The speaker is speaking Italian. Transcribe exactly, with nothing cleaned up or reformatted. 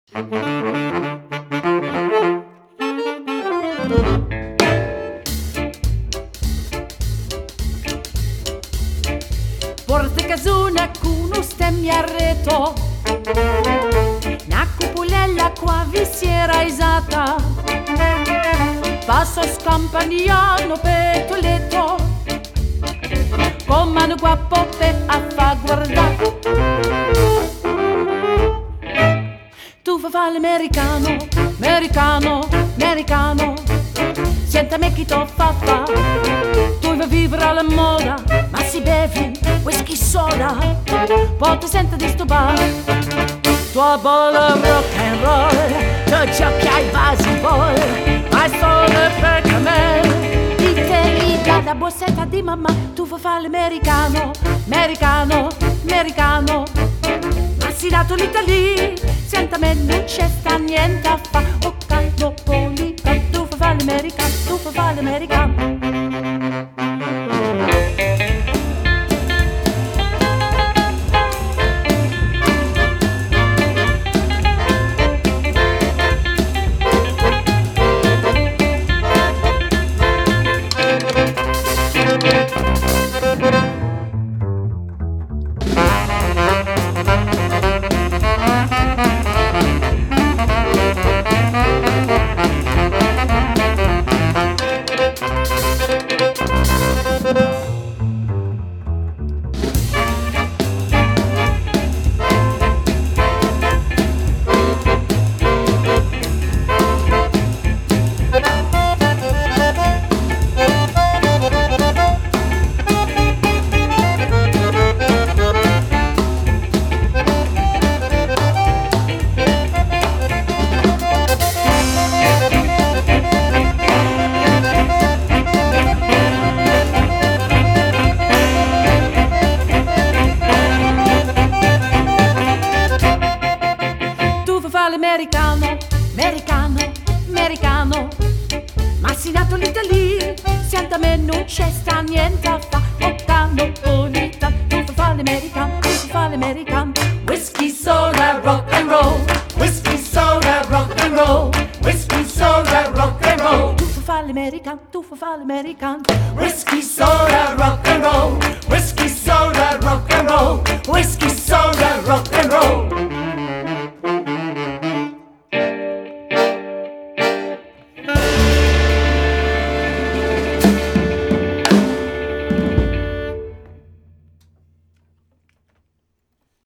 Porte casuna con un stemmiarreto, una cupolella qua vi si era isata, passo scampagnano petoletto, con mano guappo per a fa guardare. Tu fa fa l'americano, americano, americano, senta me chi to fa fa, tu vai vivere alla moda, ma si bevi whisky soda, poi ti senti di sto bar, tua bolla rock and roll, tu giochi ai vasi poi, ma solo per me, di te mi dà la borsetta di mamma, tu fa fa l'americano, americano, americano, ma si dato l'Italia, senta me non c'è sta niente a fa, o cosmopolita, tu fa fa l'americano, tu fa fa l'americano. L'americano, americano, americano, ma si nato l'Italia, senta me non c'è sta niente a fa, cosmopolita, tu fa l'americano, tu fa l'americano, whisky, soda, rock and roll, whisky, soda, rock and roll, whisky, soda, rock and roll, tu fa l'americano, tu fa l'americano, whisky, soda, rock and roll, whisky, soda, rock and roll, whisky, soda, rock and roll.